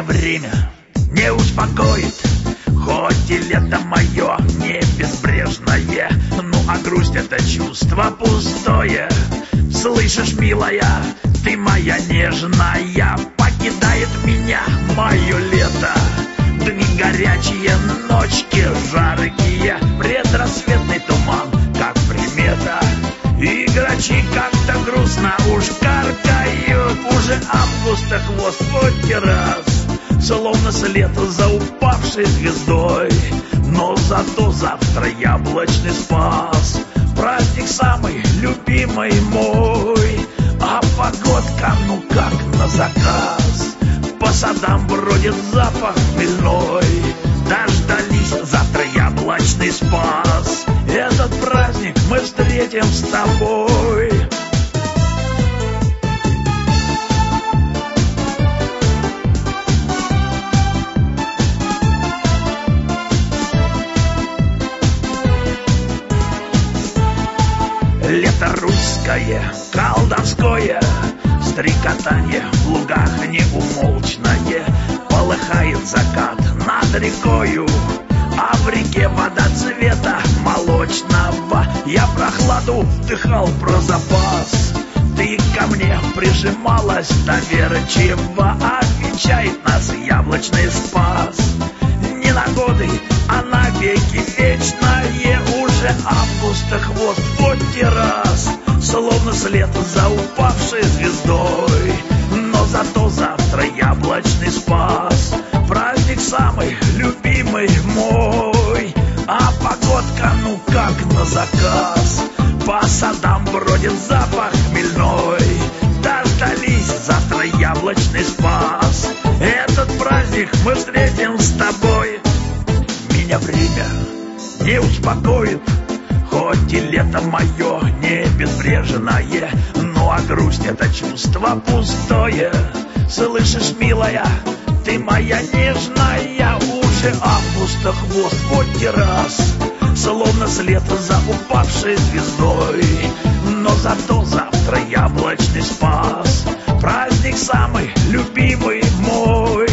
время не успокоит, хоть и лето мое не безбрежное, ну а грусть — это чувство пустое. Слышишь, милая, ты моя нежная, покидает меня мое лето. Дни горячие, ночки жаркие, предрассветный туман, как примета. И грачи как-то грустно уж каркают, уже августа хвост подтирас, словно след за упавшей звездой. Но зато завтра яблочный спас, праздник самый любимый мой. А погодка, ну как на заказ, по садам бродит запах хмельной. Дождались завтра яблочный спас, этот праздник мы встретим с тобой. Лето русское, колдовское, стрекотанье в лугах неумолчное. Полыхает закат над рекою, а в реке вода цвета молочного. Я прохладу вдыхал про запас, ты ко мне прижималась доверчиво, отвечает нас яблочный спас. Не на годы, а на веки вечное, уже августа хвост подтирас, словно след за упавшей звездой. Но зато завтра яблочный спас, праздник самый любимый мой. А погодка, ну как на заказ, по садам бродит запах хмельной. Дождались завтра яблочный спас, этот праздник мы встретим с тобой. Меня время не успокоит, хоть и лето мое не безбрежное, ну а грусть — это чувство пустое. Слышишь, милая, ты моя нежная, уже августа хвост подтирас, словно след за упавшей звездой. Но зато завтра яблочный спас, праздник самый любимый мой.